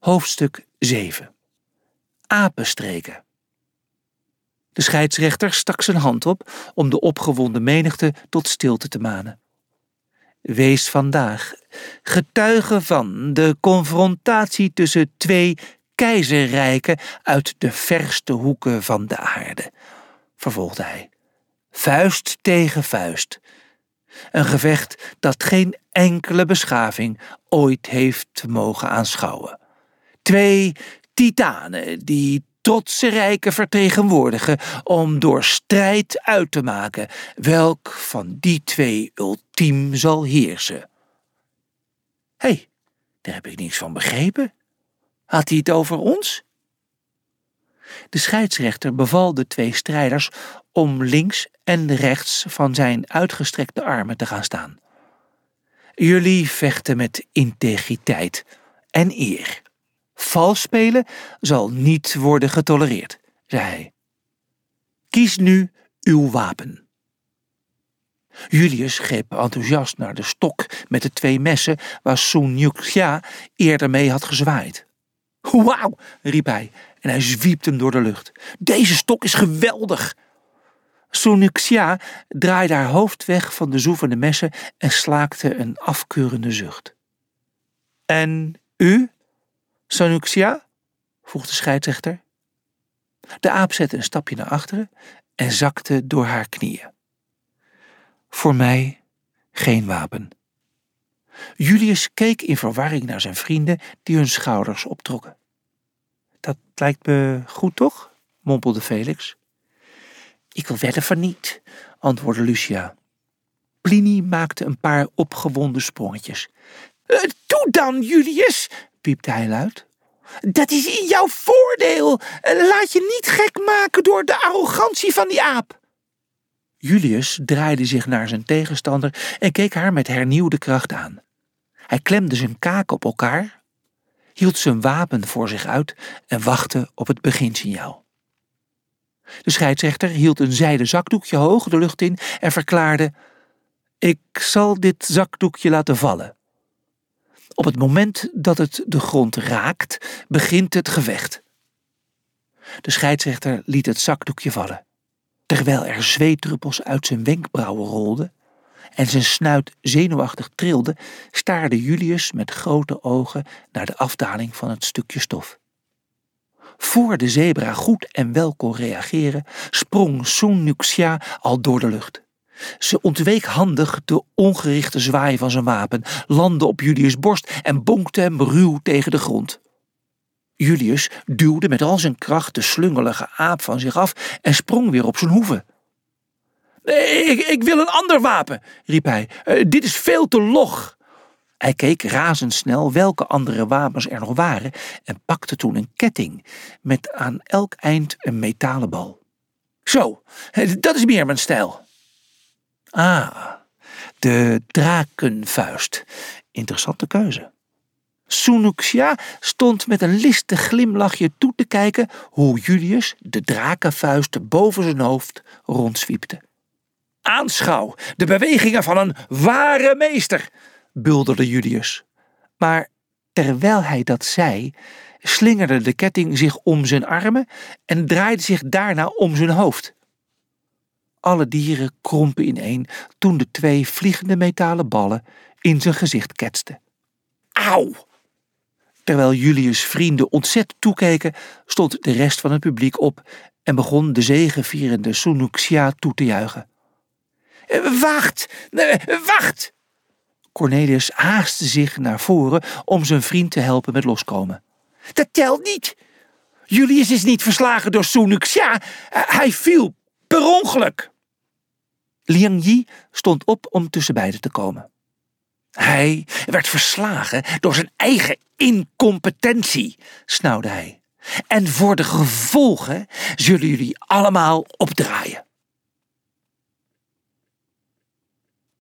Hoofdstuk 7. Apenstreken. De scheidsrechter stak zijn hand op om de opgewonden menigte tot stilte te manen. Wees vandaag getuige van de confrontatie tussen twee keizerrijken uit de verste hoeken van de aarde, vervolgde hij. Vuist tegen vuist. Een gevecht dat geen enkele beschaving ooit heeft mogen aanschouwen. Twee titanen die trotse rijken vertegenwoordigen om door strijd uit te maken welk van die twee ultiem zal heersen. Hé, daar heb ik niks van begrepen. Had hij het over ons? De scheidsrechter beval de twee strijders om links en rechts van zijn uitgestrekte armen te gaan staan. Jullie vechten met integriteit en eer. Vals spelen zal niet worden getolereerd, zei hij. Kies nu uw wapen. Julius greep enthousiast naar de stok met de twee messen waar Sun Yat-sen eerder mee had gezwaaid. Wauw, riep hij en hij zwiept hem door de lucht. Deze stok is geweldig! Sun Yat-sen draaide haar hoofd weg van de zoevende messen en slaakte een afkeurende zucht. En u, Sun Yat-sen? vroeg de scheidsrechter. De aap zette een stapje naar achteren en zakte door haar knieën. Voor mij geen wapen. Julius keek in verwarring naar zijn vrienden die hun schouders optrokken. Dat lijkt me goed, toch? mompelde Felix. Ik wil wedden van niet, antwoordde Lucia. Pliny maakte een paar opgewonden sprongetjes. Doe dan, Julius, piepte hij luid. Dat is in jouw voordeel. Laat je niet gek maken door de arrogantie van die aap. Julius draaide zich naar zijn tegenstander en keek haar met hernieuwde kracht aan. Hij klemde zijn kaken op elkaar, hield zijn wapen voor zich uit en wachtte op het beginsignaal. De scheidsrechter hield een zijden zakdoekje hoog de lucht in en verklaarde: ik zal dit zakdoekje laten vallen. Op het moment dat het de grond raakt, begint het gevecht. De scheidsrechter liet het zakdoekje vallen. Terwijl er zweetdruppels uit zijn wenkbrauwen rolden en zijn snuit zenuwachtig trilde, staarde Julius met grote ogen naar de afdaling van het stukje stof. Voor de zebra goed en wel kon reageren, sprong Sun Yat-sen al door de lucht. Ze ontweek handig de ongerichte zwaai van zijn wapen, landde op Julius' borst en bonkte hem ruw tegen de grond. Julius duwde met al zijn kracht de slungelige aap van zich af en sprong weer op zijn hoeven. Ik wil een ander wapen, riep hij. Dit is veel te log. Hij keek razendsnel welke andere wapens er nog waren en pakte toen een ketting met aan elk eind een metalen bal. Zo, dat is meer mijn stijl. Ah, de drakenvuist. Interessante keuze. Sun Yat-sen stond met een listig glimlachje toe te kijken hoe Julius de drakenvuist boven zijn hoofd rondzwiepte. Aanschouw de bewegingen van een ware meester, bulderde Julius. Maar terwijl hij dat zei, slingerde de ketting zich om zijn armen en draaide zich daarna om zijn hoofd. Alle dieren krompen ineen toen de twee vliegende metalen ballen in zijn gezicht ketsten. Auw! Terwijl Julius' vrienden ontzet toekeken, stond de rest van het publiek op en begon de zegevierende Sun Yat-sen toe te juichen. Wacht! Cornelius haastte zich naar voren om zijn vriend te helpen met loskomen. Dat telt niet! Julius is niet verslagen door Sun Yat-sen. Hij viel per ongeluk. Liang Yi stond op om tussen beiden te komen. Hij werd verslagen door zijn eigen incompetentie, snauwde hij. En voor de gevolgen zullen jullie allemaal opdraaien.